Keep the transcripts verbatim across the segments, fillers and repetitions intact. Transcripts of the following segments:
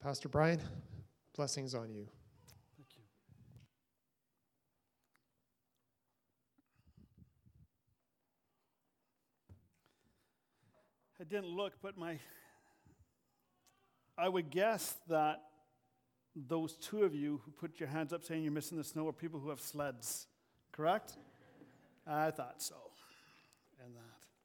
Pastor Brian, blessings on you. Thank you. I didn't look, but my, I would guess that those two of you who put your hands up saying you're missing the snow are people who have sleds, correct? I thought so, and that.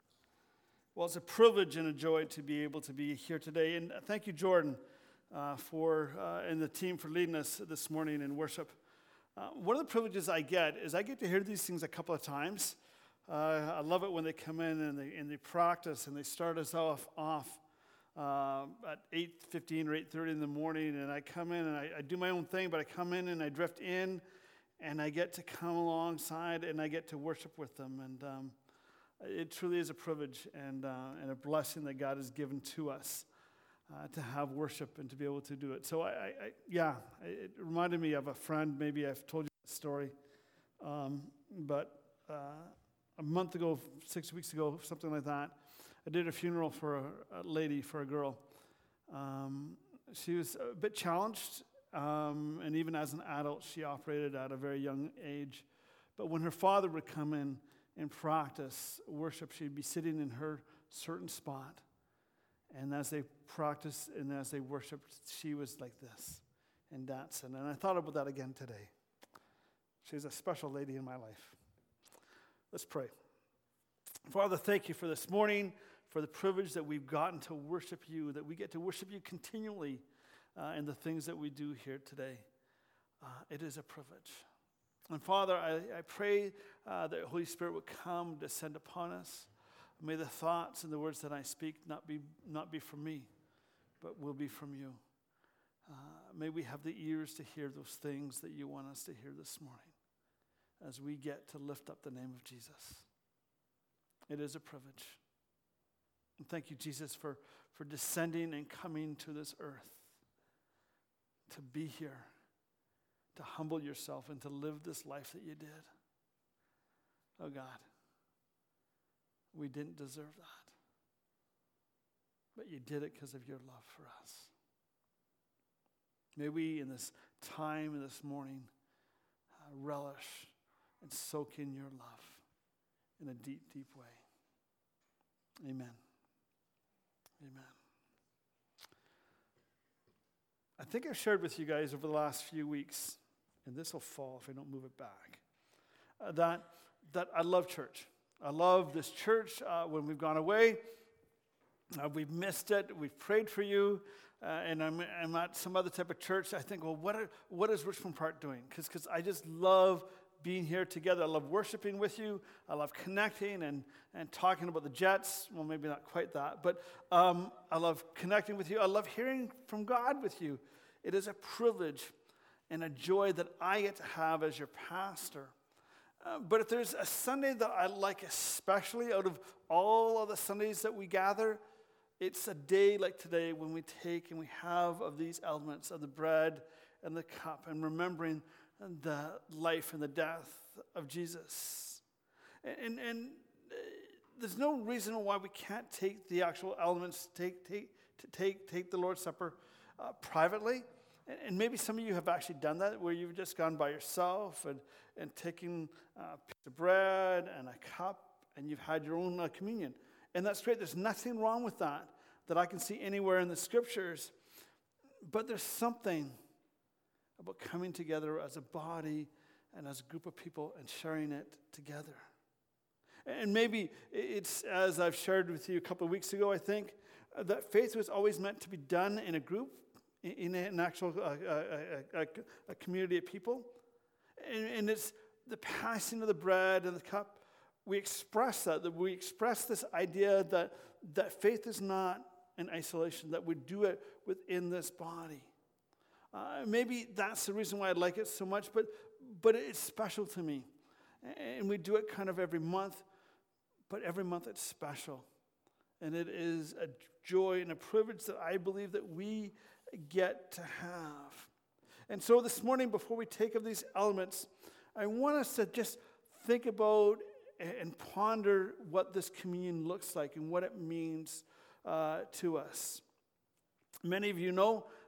Well, it's a privilege and a joy to be able to be here today, and thank you, Jordan, uh, for uh, and the team for leading us this morning in worship. Uh, one of the privileges I get is I get to hear these things a couple of times. Uh, I love it when they come in and they and they practice and they start us off off uh, at eight fifteen or eight thirty in the morning, and I come in and I, I do my own thing, but I come in and I drift in, and I get to come alongside and I get to worship with them, and um, it truly is a privilege and uh, and a blessing that God has given to us uh, to have worship and to be able to do it. So I, I, I yeah, it reminded me of a friend. Maybe I've told you the story, um, but. Uh, A month ago, six weeks ago, something like that, I did a funeral for a, a lady, for a girl. Um, she was a bit challenged, um, and even as an adult, she operated at a very young age. But when her father would come in and practice worship, she'd be sitting in her certain spot. And as they practiced and as they worshiped, she was like this and dancing. And I thought about that again today. She's a special lady in my life. Let's pray. Father, thank you for this morning, for the privilege that we've gotten to worship you, that we get to worship you continually uh, in the things that we do here today. Uh, it is a privilege. And Father, I, I pray uh, that Holy Spirit would come, descend upon us. May the thoughts and the words that I speak not be not be from me, but will be from you. Uh, may we have the ears to hear those things that you want us to hear this morning, as we get to lift up the name of Jesus. It is a privilege. And thank you, Jesus, for, for descending and coming to this earth, to be here, to humble yourself and to live this life that you did. Oh God, we didn't deserve that, but you did it because of your love for us. May we in this time and this morning uh, relish and soak in your love in a deep, deep way. Amen. Amen. I think I've shared with you guys over the last few weeks, and this will fall if I don't move it back, uh, that, that I love church. I love this church. Uh, when we've gone away, uh, we've missed it. We've prayed for you. Uh, and I'm, I'm at some other type of church. I think, well, what are, what is Richmond Park doing? Because because I just love being here together. I love worshiping with you. I love connecting and, and talking about the Jets. Well, maybe not quite that, but um, I love connecting with you. I love hearing from God with you. It is a privilege and a joy that I get to have as your pastor. Uh, but if there's a Sunday that I like especially out of all of the Sundays that we gather, it's a day like today when we take and we have of these elements of the bread and the cup and remembering the life and the death of Jesus. And, and uh, there's no reason why we can't take the actual elements, take take to take take the Lord's Supper uh, privately. And, and maybe some of you have actually done that, where you've just gone by yourself and, and taken a piece of bread and a cup, and you've had your own uh, communion. And that's great. There's nothing wrong with that that I can see anywhere in the Scriptures. But there's something about coming together as a body and as a group of people and sharing it together. And maybe it's, as I've shared with you a couple of weeks ago, I think, that faith was always meant to be done in a group, in an actual uh, a, a, a community of people. And, and it's the passing of the bread and the cup. We express that, that we express this idea that, that faith is not in isolation, that we do it within this body. Uh, maybe that's the reason why I like it so much, but but it's special to me. And we do it kind of every month, but every month it's special. And it is a joy and a privilege that I believe that we get to have. And so this morning, before we take of these elements, I want us to just think about and ponder what this communion looks like and what it means uh, to us. Many of you know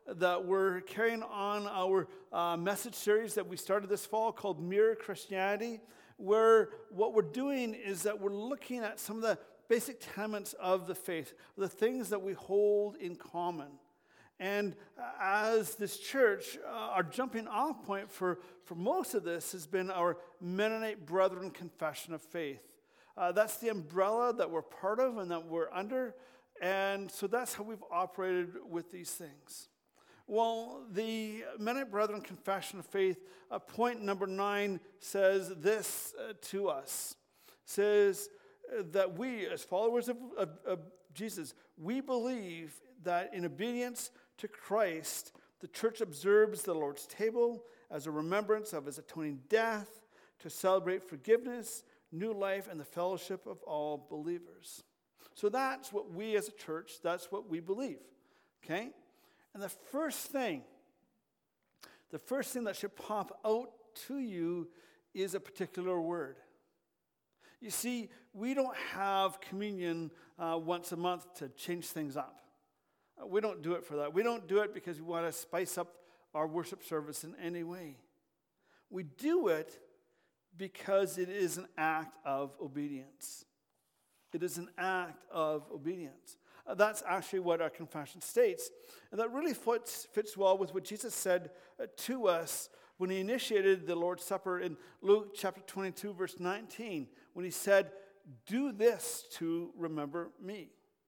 that we're carrying on our uh, message series that we started this fall called Mere Christianity, where what we're doing is that we're looking at some of the basic tenets of the faith, the things that we hold in common. And as this church, uh, our jumping off point for, for most of this has been our Mennonite Brethren Confession of Faith. Uh, that's the umbrella that we're part of and that we're under. And so that's how we've operated with these things. Well, the Mennonite Brethren Confession of Faith, uh, point number nine, says this uh, to us. It says uh, that we, as followers of, of, of Jesus, we believe that in obedience to Christ, the church observes the Lord's table as a remembrance of his atoning death to celebrate forgiveness, new life, and the fellowship of all believers. So that's what we as a church, that's what we believe, okay? And the first thing, the first thing that should pop out to you is a particular word. You see, we don't have communion uh, once a month to change things up. Uh, we don't do it for that. We don't do it because we want to spice up our worship service in any way. We do it because it is an act of obedience. It is an act of obedience. Uh, that's actually what our confession states. And that really fits, fits well with what Jesus said uh, to us when he initiated the Lord's Supper in Luke chapter twenty-two, verse nineteen, when he said, "Do this to remember me."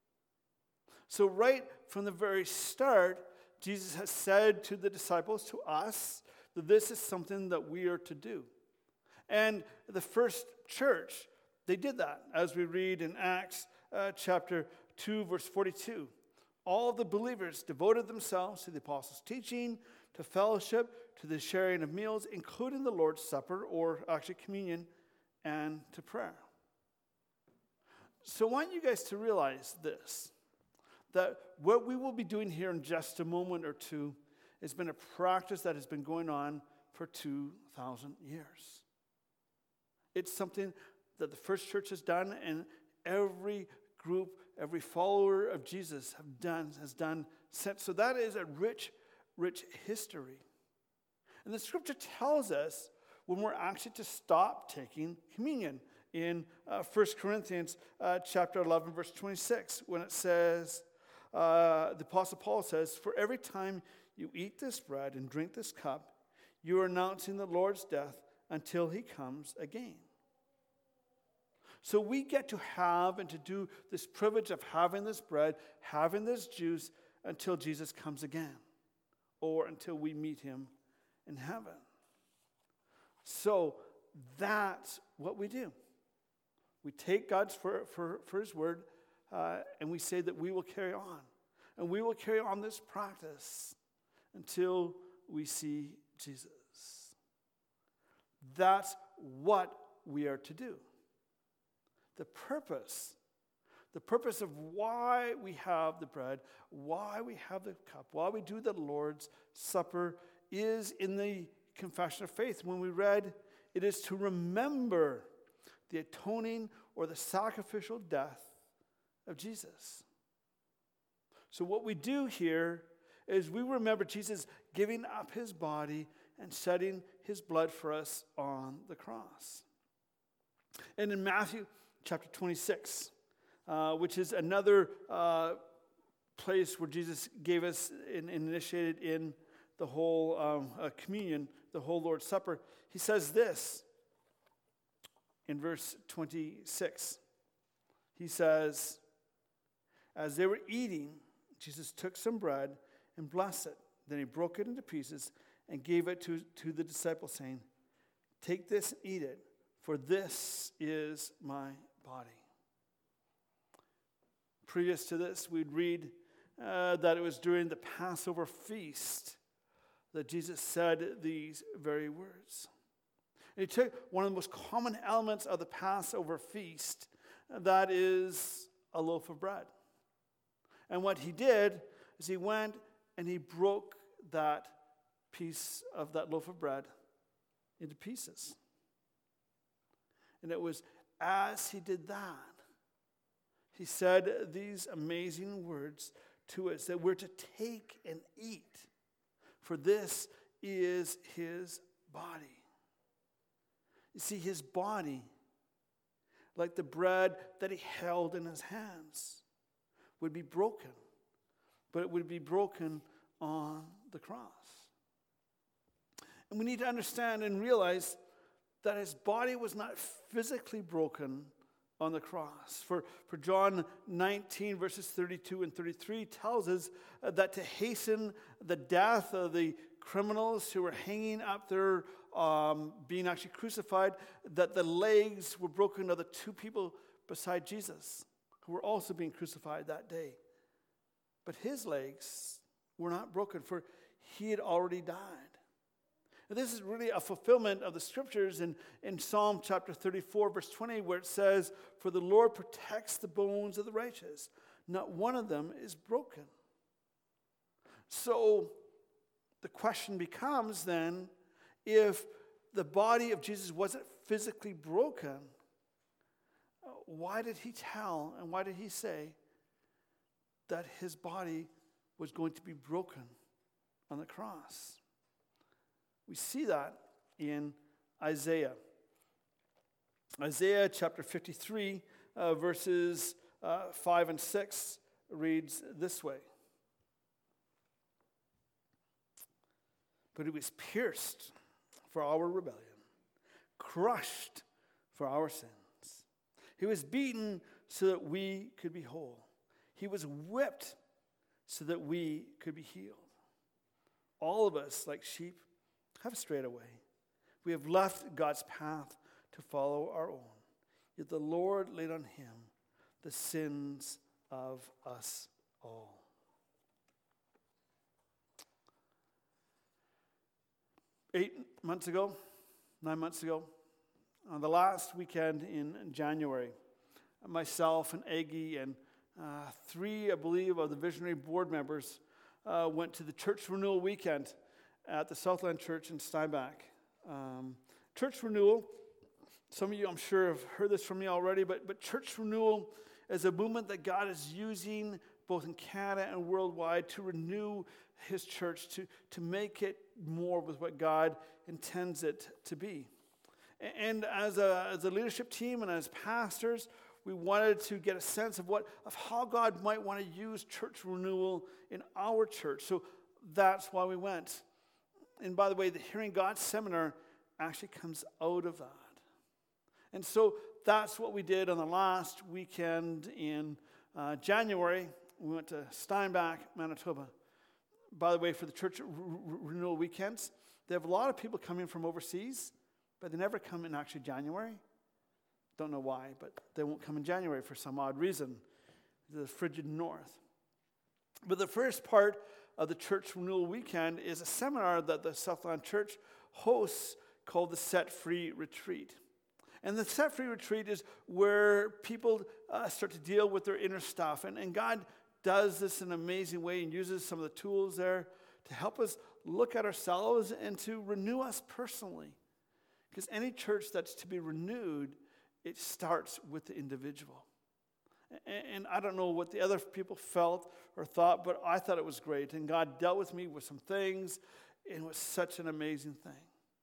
So right from the very start, Jesus has said to the disciples, to us, that this is something that we are to do. And the first church, they did that, as we read in Acts uh, chapter two, verse forty-two. All the believers devoted themselves to the apostles' teaching, to fellowship, to the sharing of meals, including the Lord's Supper, or actually communion, and to prayer. So I want you guys to realize this, that what we will be doing here in just a moment or two has been a practice that has been going on for two thousand years. It's something that the first church has done, and every group, every follower of Jesus have done, has done since. So that is a rich, rich history. And the scripture tells us when we're actually to stop taking communion. In uh, First Corinthians uh, chapter eleven, verse twenty-six, when it says, uh, the Apostle Paul says, "For every time you eat this bread and drink this cup, you are announcing the Lord's death until he comes again." So we get to have and to do this privilege of having this bread, having this juice, until Jesus comes again, or until we meet him in heaven. So that's what we do. We take God's for, for, for his word, uh, and we say that we will carry on. And we will carry on this practice until we see Jesus. That's what we are to do. The purpose, the purpose of why we have the bread, why we have the cup, why we do the Lord's Supper is in the Confession of Faith. When we read, it is to remember the atoning or the sacrificial death of Jesus. So what we do here is we remember Jesus giving up his body and shedding his blood for us on the cross. And in Matthew chapter twenty-six, uh, which is another uh, place where Jesus gave us and initiated in the whole um, uh, communion, the whole Lord's Supper, he says this in verse twenty-six. He says, "As they were eating, Jesus took some bread and blessed it. Then he broke it into pieces and gave it to, to the disciples, saying, 'Take this and eat it, for this is my body.'" Previous to this, we'd read uh, that it was during the Passover feast that Jesus said these very words. And he took one of the most common elements of the Passover feast, that is a loaf of bread. And what he did is he went and he broke that piece of that loaf of bread into pieces. And it was as he did that, he said these amazing words to us that we're to take and eat, for this is his body. You see, his body, like the bread that he held in his hands, would be broken, but it would be broken on the cross. And we need to understand and realize that his body was not physically broken on the cross. For, for John nineteen, verses thirty-two and thirty-three tells us uh, that to hasten the death of the criminals who were hanging up there, um, being actually crucified, that the legs were broken of the two people beside Jesus who were also being crucified that day. But his legs were not broken, for he had already died. And this is really a fulfillment of the scriptures in, in Psalm chapter thirty-four, verse twenty, where it says, "For the Lord protects the bones of the righteous. Not one of them is broken." So the question becomes then, if the body of Jesus wasn't physically broken, why did he tell and why did he say that his body was going to be broken on the cross? We see that in Isaiah. Isaiah chapter fifty-three, uh, verses uh, five and six reads this way. "But he was pierced for our rebellion, crushed for our sins. He was beaten so that we could be whole. He was whipped so that we could be healed. All of us, like sheep, have strayed away. We have left God's path to follow our own. Yet the Lord laid on him the sins of us all." Eight months ago, nine months ago, on the last weekend in January, myself and Aggie and uh, three, I believe, of the Visionary board members uh, went to the Church Renewal Weekend at the Southland Church in Steinbach. Um, church Renewal, some of you I'm sure have heard this from me already, but, but Church Renewal is a movement that God is using both in Canada and worldwide to renew his church, to, to make it more with what God intends it to be. And as a, as a leadership team and as pastors, we wanted to get a sense of what of how God might want to use church renewal in our church. So that's why we went. And by the way, the Hearing God seminar actually comes out of that. And so that's what we did on the last weekend in uh, January. We went to Steinbach, Manitoba. By the way, for the church r- r- renewal weekends, they have a lot of people coming from overseas, but they never come in actually January. Don't know why, but they won't come in January for some odd reason. The frigid north. But the first part of the church renewal weekend is a seminar that the Southland Church hosts called the Set Free Retreat. And the Set Free Retreat is where people uh, start to deal with their inner stuff. And, and God does this in an amazing way and uses some of the tools there to help us look at ourselves and to renew us personally. Because any church that's to be renewed, it starts with the individual. And, and I don't know what the other people felt or thought, but I thought it was great. And God dealt with me with some things, and it was such an amazing thing,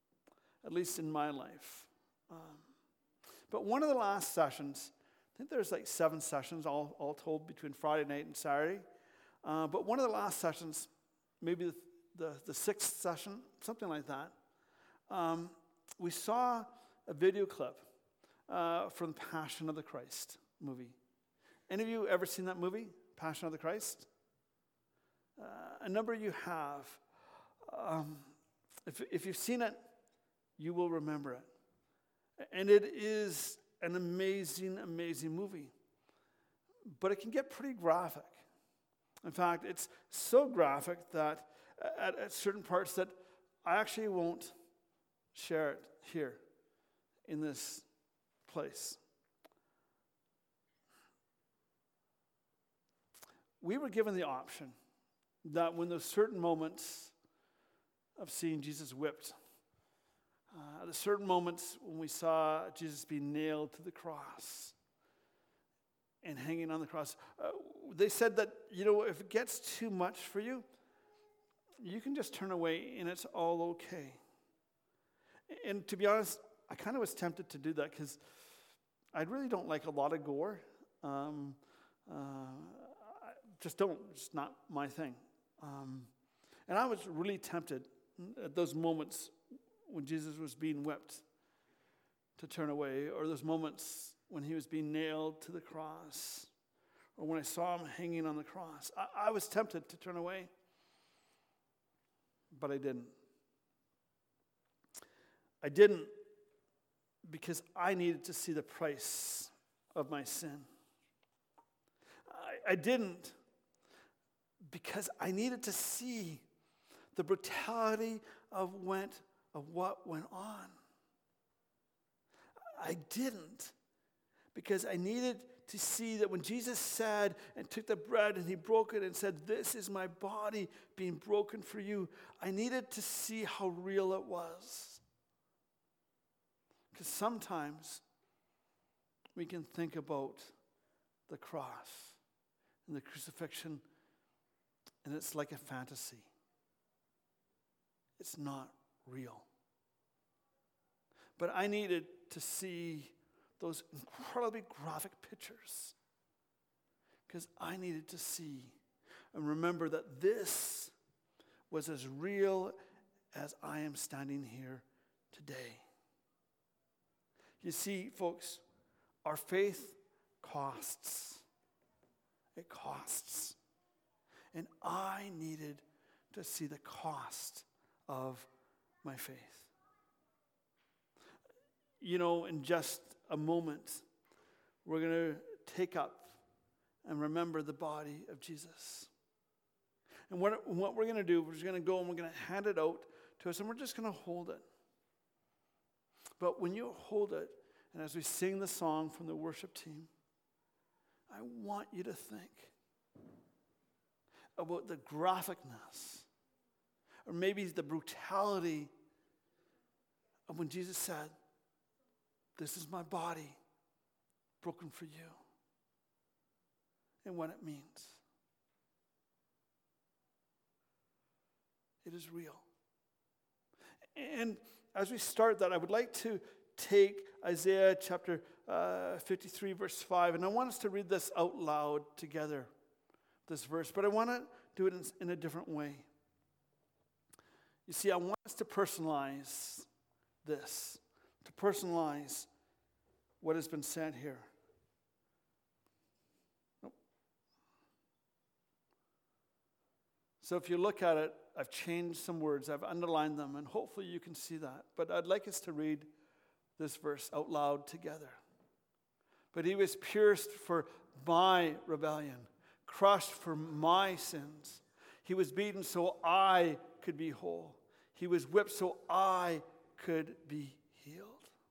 at least in my life. Um, but one of the last sessions, I think there's like seven sessions all, all told between Friday night and Saturday. Uh, but one of the last sessions, maybe the, the, the sixth session, something like that, um, we saw a video clip uh, from Passion of the Christ movie. Any of you ever seen that movie, Passion of the Christ? Uh, a number of you have. Um, if, if you've seen it, you will remember it. And it is an amazing, amazing movie. But it can get pretty graphic. In fact, it's so graphic that at, at certain parts that I actually won't share it here in this place. We were given the option that when there's certain moments of seeing Jesus whipped, uh, at certain moments when we saw Jesus be nailed to the cross, and hanging on the cross. Uh, they said that, you know, if it gets too much for you, you can just turn away and it's all okay. And to be honest, I kind of was tempted to do that because I really don't like a lot of gore. Um, uh, I just don't. It's not my thing. Um, and I was really tempted at those moments when Jesus was being whipped to turn away, or those moments when he was being nailed to the cross, or when I saw him hanging on the cross. I, I was tempted to turn away, but I didn't. I didn't because I needed to see the price of my sin. I, I didn't because I needed to see the brutality of went of what went on. I didn't because I needed to see that when Jesus said and took the bread and he broke it and said, "This is my body being broken for you," I needed to see how real it was. Because sometimes we can think about the cross and the crucifixion, and it's like a fantasy. It's not real. But I needed to see those incredibly graphic pictures because I needed to see and remember that this was as real as I am standing here today. You see, folks, our faith costs. It costs. And I needed to see the cost of my faith. You know, in just a moment, we're going to take up and remember the body of Jesus. And what, what we're going to do, we're just going to go and we're going to hand it out to us, and we're just going to hold it. But when you hold it, and as we sing the song from the worship team, I want you to think about the graphicness, or maybe the brutality of when Jesus said, "This is my body broken for you," and what it means. It is real. And as we start that, I would like to take Isaiah chapter uh, fifty-three, verse five, and I want us to read this out loud together, this verse, but I want to do it in, in a different way. You see, I want us to personalize this, to personalize what has been said here. Nope. So if you look at it, I've changed some words, I've underlined them, and hopefully you can see that. But I'd like us to read this verse out loud together. But he was pierced for my rebellion, crushed for my sins. He was beaten so I could be whole. He was whipped so I could be healed.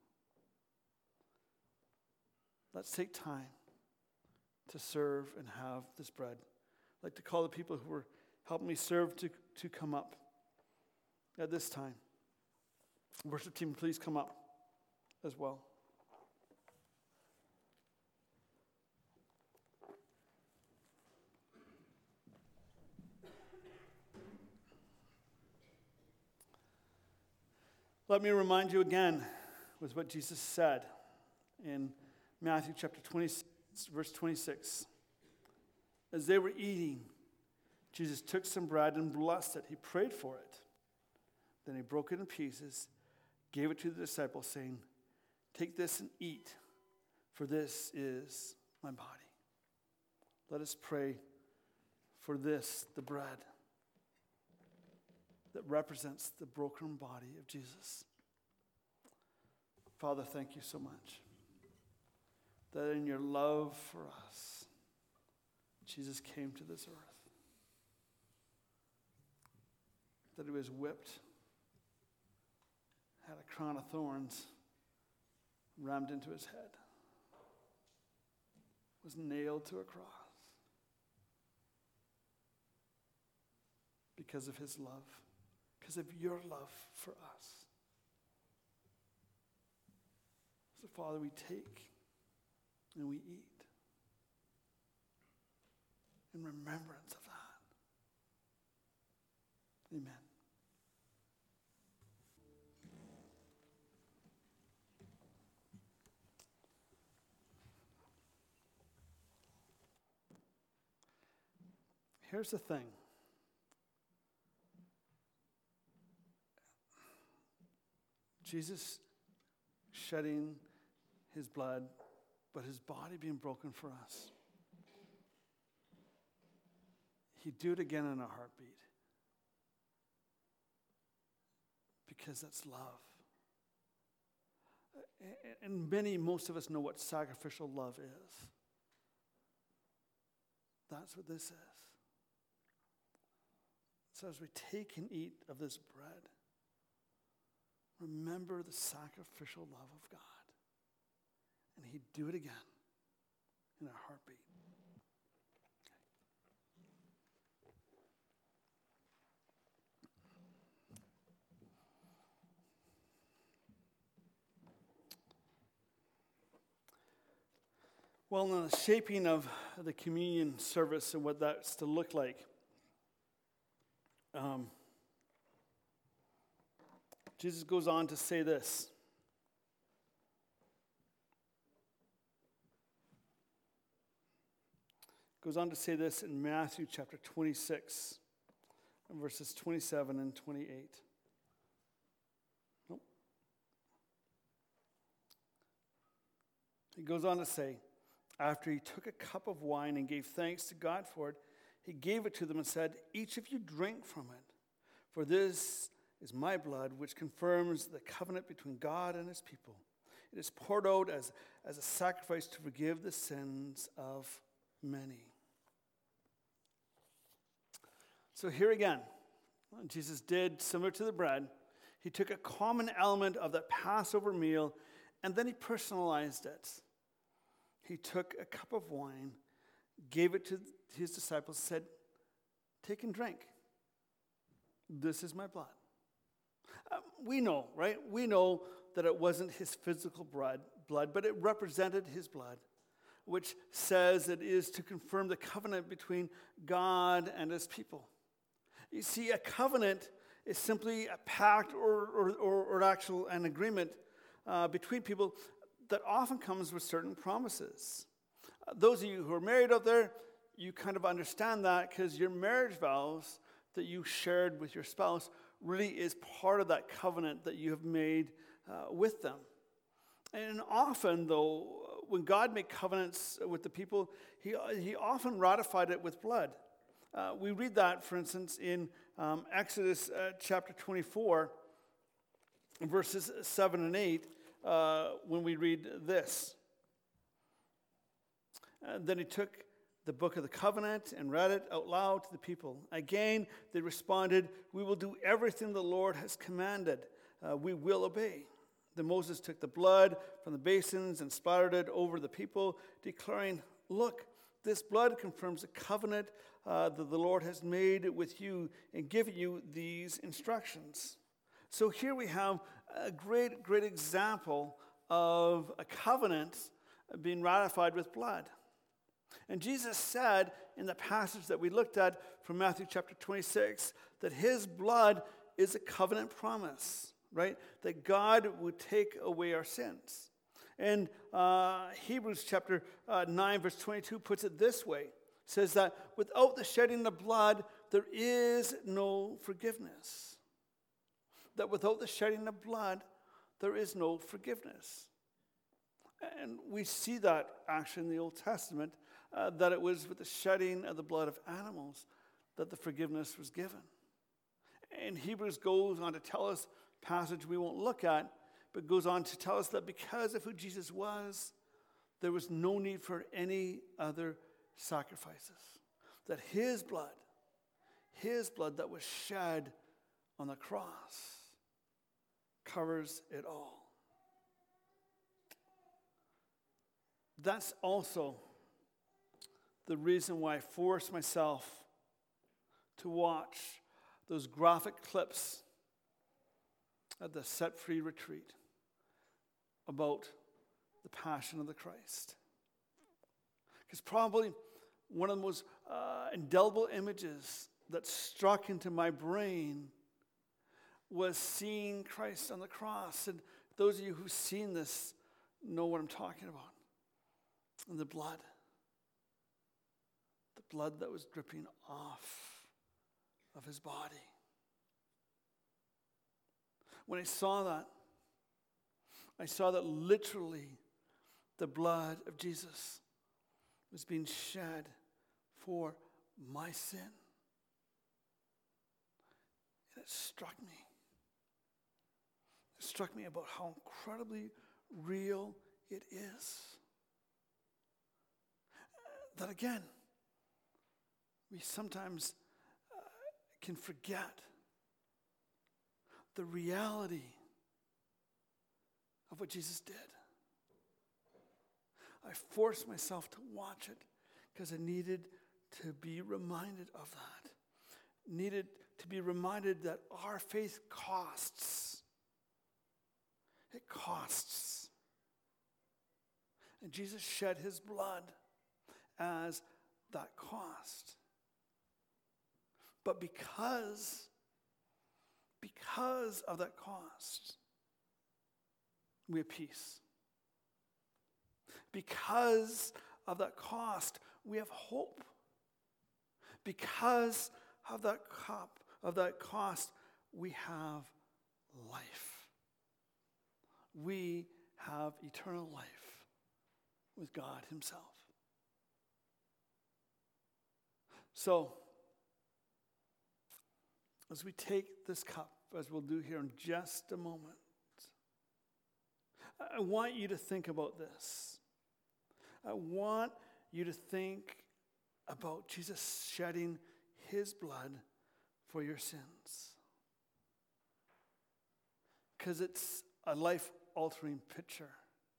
Let's take time to serve and have this bread. I'd like to call the people who were helping me serve to, to come up at this time. Worship team, please come up as well. Let me remind you again with what Jesus said in Matthew chapter twenty-six, verse twenty-six. As they were eating, Jesus took some bread and blessed it. He prayed for it. Then he broke it in pieces, gave it to the disciples, saying, "Take this and eat, for this is my body." Let us pray for this, the bread that represents the broken body of Jesus. Father, thank you so much that in your love for us, Jesus came to this earth, that he was whipped, had a crown of thorns rammed into his head, was nailed to a cross because of his love, because of your love for us. So, Father, we take and we eat in remembrance of that. Amen. Here's the thing. Jesus shedding his blood, but his body being broken for us. He'd do it again in a heartbeat. Because that's love. And many, most of us know what sacrificial love is. That's what this is. So as we take and eat of this bread, remember the sacrificial love of God. And he'd do it again in a heartbeat. Well, in the shaping of the communion service and what that's to look like, um, Jesus goes on to say this. Goes on to say this in Matthew chapter twenty-six, verses twenty-seven and twenty-eight. Nope. He goes on to say, after he took a cup of wine and gave thanks to God for it, he gave it to them and said, each of you drink from it, for this is my blood, which confirms the covenant between God and his people. It is poured out as, as a sacrifice to forgive the sins of many. So here again, Jesus did similar to the bread. He took a common element of that Passover meal, and then he personalized it. He took a cup of wine, gave it to his disciples, said, take and drink. This is my blood. Uh, we know, right? We know that it wasn't his physical blood, blood, but it represented his blood, which says it is to confirm the covenant between God and his people. You see, a covenant is simply a pact or, or, or, or actual an agreement uh, between people that often comes with certain promises. Uh, those of you who are married out there, you kind of understand that because your marriage vows that you shared with your spouse really is part of that covenant that you have made uh, with them. And often, though, when God made covenants with the people, he, he often ratified it with blood. Uh, we read that, for instance, in um, Exodus uh, chapter twenty-four, verses seven and eight, uh, when we read this. Uh, then he took the book of the covenant and read it out loud to the people. Again, they responded, we will do everything the Lord has commanded. Uh, we will obey. Then Moses took the blood from the basins and splattered it over the people, declaring, look, this blood confirms the covenant uh, that the Lord has made with you and given you these instructions. So here we have a great, great example of a covenant being ratified with blood. And Jesus said in the passage that we looked at from Matthew chapter twenty-six that his blood is a covenant promise, right? That God would take away our sins. And uh, Hebrews chapter uh, nine, verse twenty-two puts it this way. It says that without the shedding of blood, there is no forgiveness. That without the shedding of blood, there is no forgiveness. And we see that actually in the Old Testament, uh, that it was with the shedding of the blood of animals that the forgiveness was given. And Hebrews goes on to tell us, passage we won't look at, but goes on to tell us that because of who Jesus was, there was no need for any other sacrifices. That his blood, his blood that was shed on the cross covers it all. That's also the reason why I forced myself to watch those graphic clips at the Set Free retreat about the Passion of the Christ. Because probably one of the most uh, indelible images that struck into my brain was seeing Christ on the cross. And those of you who've seen this know what I'm talking about. And the blood. The blood that was dripping off of his body. When I saw that, I saw that literally the blood of Jesus was being shed for my sin. And it struck me. It struck me about how incredibly real it is. That again, we sometimes uh, can forget the reality of what Jesus did. I forced myself to watch it because I needed to be reminded of that. Needed to be reminded that our faith costs. It costs. And Jesus shed his blood as that cost. But because, because of that cost, we have peace. Because of that cost, we have hope. Because of that cup, of that cost, we have life. We have eternal life with God himself. So, as we take this cup, as we'll do here in just a moment, I want you to think about this. I want you to think about Jesus shedding his blood for your sins. Because it's a life-altering picture.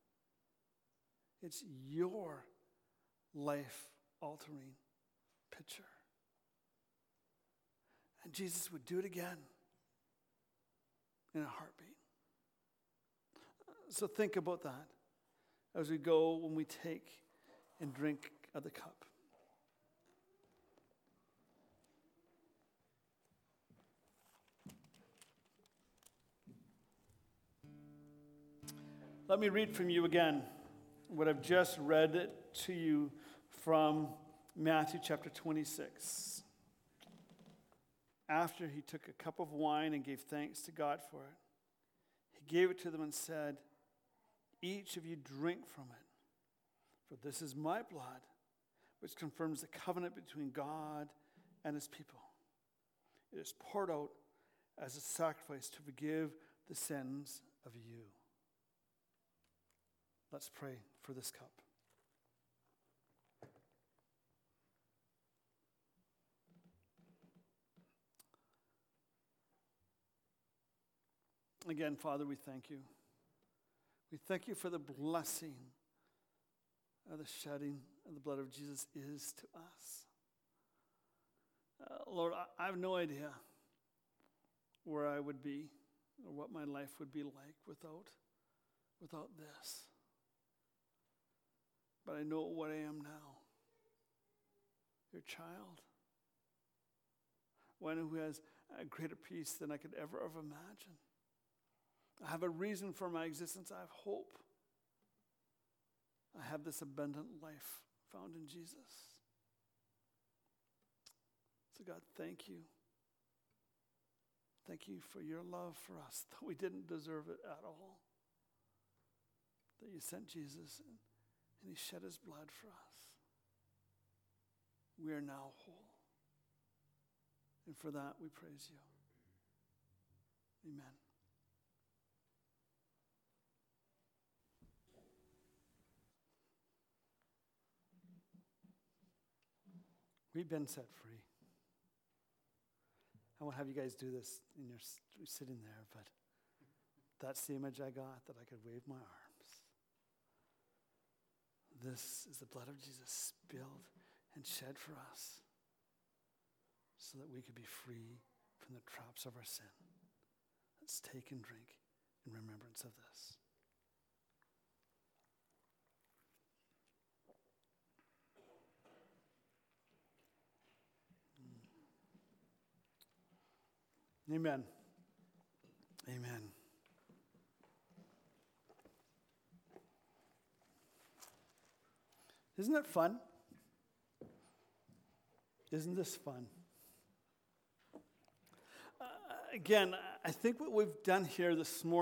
It's your life-altering picture. And Jesus would do it again in a heartbeat. So think about that as we go, when we take and drink of the cup. Let me read from you again what I've just read to you from Matthew chapter twenty-six. After he took a cup of wine and gave thanks to God for it, he gave it to them and said, "Each of you drink from it, for this is my blood, which confirms the covenant between God and his people. It is poured out as a sacrifice to forgive the sins of you." Let's pray for this cup. Again, Father, we thank you. We thank you for the blessing of the shedding of the blood of Jesus is to us. Uh, Lord, I, I have no idea where I would be or what my life would be like without, without this. But I know what I am now. Your child. One who has a greater peace than I could ever have imagined. I have a reason for my existence. I have hope. I have this abundant life found in Jesus. So God, thank you. Thank you for your love for us, though we didn't deserve it at all. That you sent Jesus and, and he shed his blood for us. We are now whole. And for that we praise you. Amen. We've been set free. I won't have you guys do this in your sitting there, but that's the image I got, that I could wave my arms. This is the blood of Jesus spilled and shed for us so that we could be free from the traps of our sin. Let's take and drink in remembrance of this. Amen. Amen. Isn't it fun? Isn't this fun? Uh, again, I think what we've done here this morning